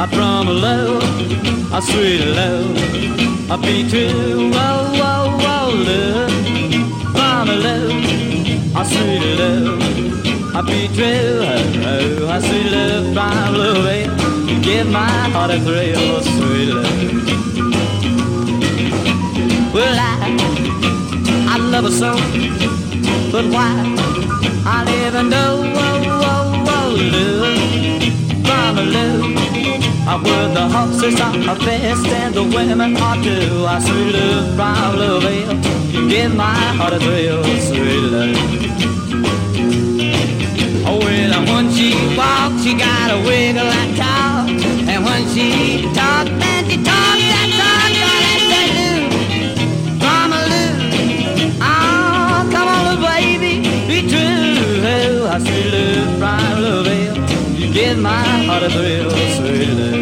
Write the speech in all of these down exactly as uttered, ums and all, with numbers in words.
from love, a sweet love, a be true. Whoa, whoa, whoa, love, from love, a sweet love, a be true. Oh, a sweet love from love, you give my heart a thrill, sweet love. Well, I, I love her so, but why? I never know. Whoa, whoa, whoa, love, from love. I were the horses are best and the women are too. I sweet love from love, you give my heart a thrill, sweet love. Oh, well, and when she walks, she got a wiggle and talk, and when she talks, and she talks that talk, got that love from a love. Oh, come on, little baby, be true. Oh, I sweet love from love, you give my heart a thrill, sweet love.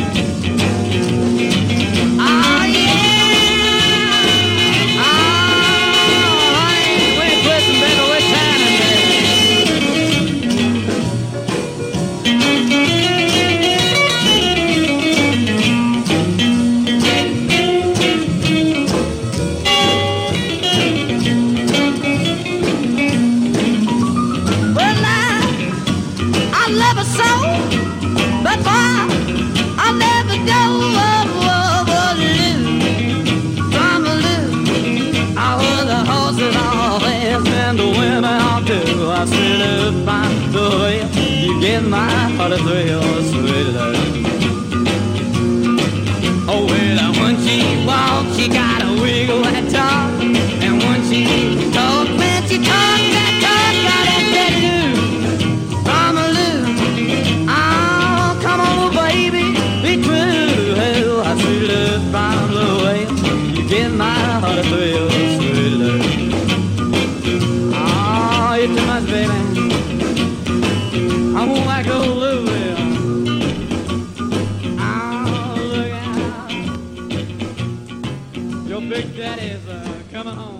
I sweet love, find the way you give my heart a thrill, sweet love. Oh, well, and when she walks, she got a wiggle and talk, and when she talks, man, she talks that talk, got that that love from a love. Oh, come on, baby, be true. Oh, I sweet love from the way you give my heart a thrill, sweet love. Too much, baby. I won't like old Louisville. Oh, look out. Your big daddy's uh, coming home.